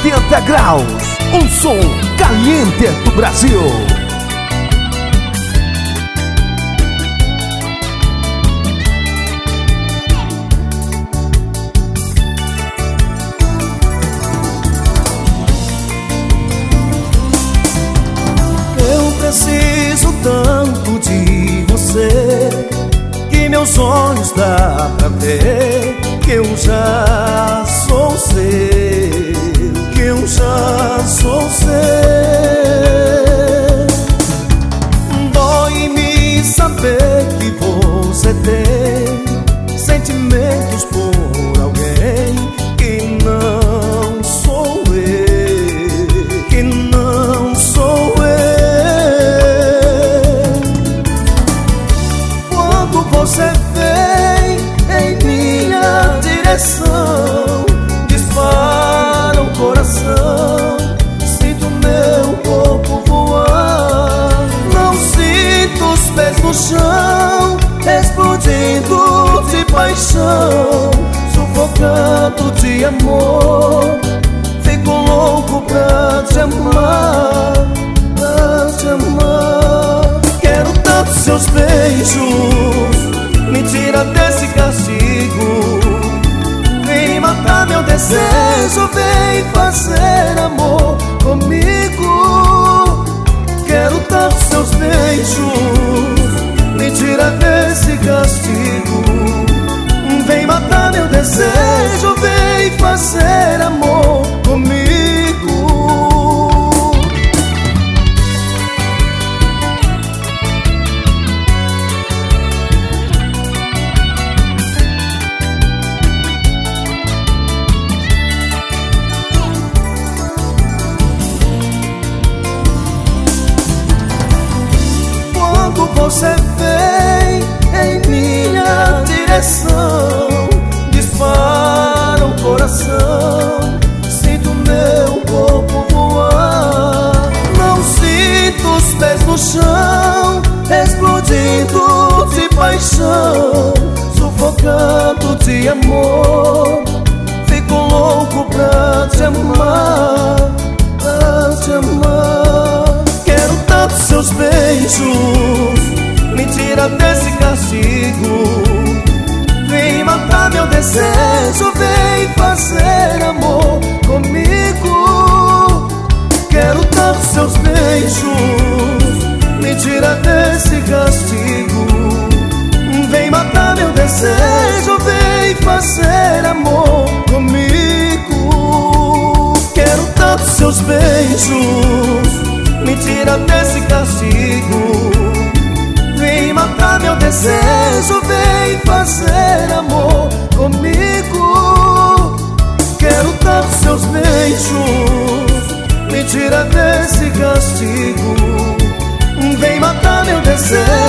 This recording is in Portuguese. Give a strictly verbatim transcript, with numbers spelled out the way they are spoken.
oitenta graus, um som caliente do Brasil. Eu preciso tanto de você que meus olhos dá pra ver que eu já sou seu, que eu já sou seu. Dói-me saber que você tem sentimentos por alguém que não sou eu, que não sou eu. Quando você vem em minha direção, dispara o coração, sinto meu corpo voar. Não sinto os pés no chão, explodindo de paixão, sufocando de amor. Fico louco pra te amar, pra te amar. Quero tanto seus beijos, me tira desse castigo. Vem matar meu desejo, vem fazer amor comigo. Quero tanto seus beijos, me tira desse castigo. Vem matar meu desejo, vem fazer amor comigo. Você vem em minha direção, dispara o coração, sinto meu corpo voar. Não sinto os pés no chão, explodindo de paixão, sufocando de amor. Fico louco pra te amar, pra te amar. Quero tanto seus beijos, me tira desse castigo. Vem matar meu desejo, vem fazer amor comigo. Quero tanto seus beijos, me tira desse castigo. Vem matar meu desejo, vem fazer amor comigo. Quero tanto seus beijos, me tira desse castigo. Vem matar meu desejo, vem fazer amor comigo. Quero tanto seus beijos, me tira desse castigo. Vem matar meu desejo,